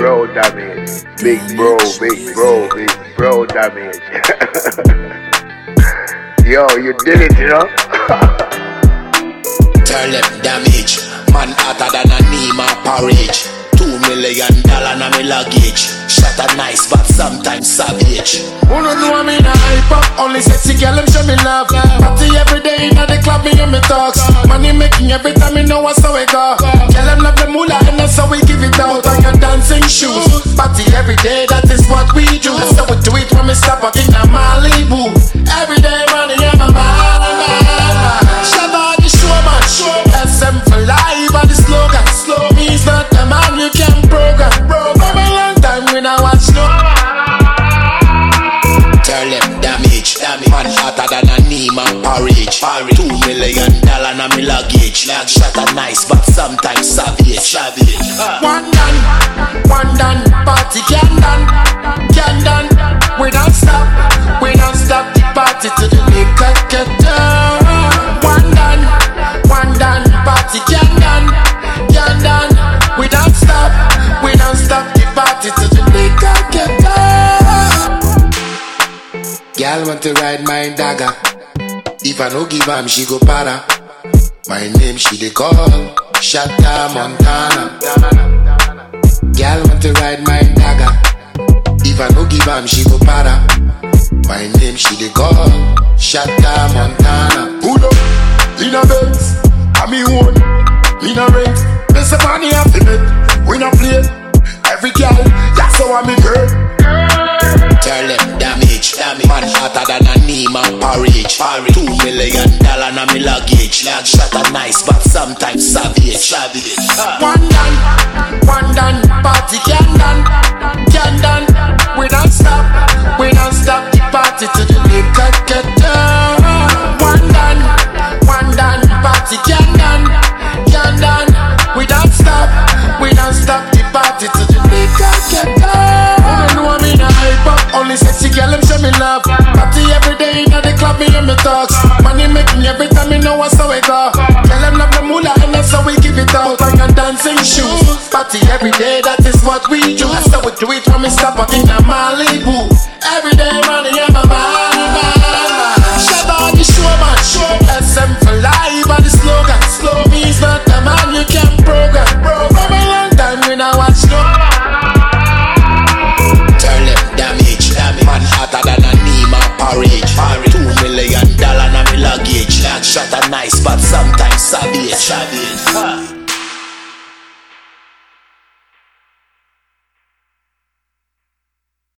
bro damage. Big bro damage. Yo, you did it, you know? Turn them damage. Man hotter than a Nima porridge. $2 million na me luggage. Shot a nice but sometimes savage. Who don't know me na hype up? Only sexy girl them show me love. Party every day inna the club, me and me talks. Money making every time, me know what's how we go. Girl them love the moolah and that's how we give it out. On your dancing shoes. Party every day, that is what we do. That's how we do it when we stop up in a Malibu. Every day money in my mind. Shout out the showman. SM for life and the slogan. Slow me's not the man you can program. For a long time we not watch no. Tell them damage. Man hotter than a Nima porridge. $2 million na me luggage. Shot a nice but sometimes savage. One done, party can done. We don't stop the party till the liquor get down. One done, party can done. We don't stop the party till the liquor get down. Girl want to ride my dagger. If I no give am, she go para. My name she dey call Shatta Montana. Girl want to ride my dagger. If I no give am, she go para. My name she dey call Shatta Montana. Pull up in a Benz, I me own, in a rent. There's a money off in it, we not play. Every girl, that's how I me girl. Tell them damage. Man hotter than a Nima porridge. $2 million na me luggage. Shot a nice but sometimes savage. One done, party can done. We don't stop the party till the liquor get down. One done, party can done. We don't stop the party till the liquor get down. You don't know me na hype up. Only sexy girl them show me love. Party every day inna the club, me and me talks. Money making every time, me know what's how we go. Girl them love the moolah and that's how we give it out. On your dancing shoes. Party every day, that is what we do. That's how we do it when we stop up in a Malibu.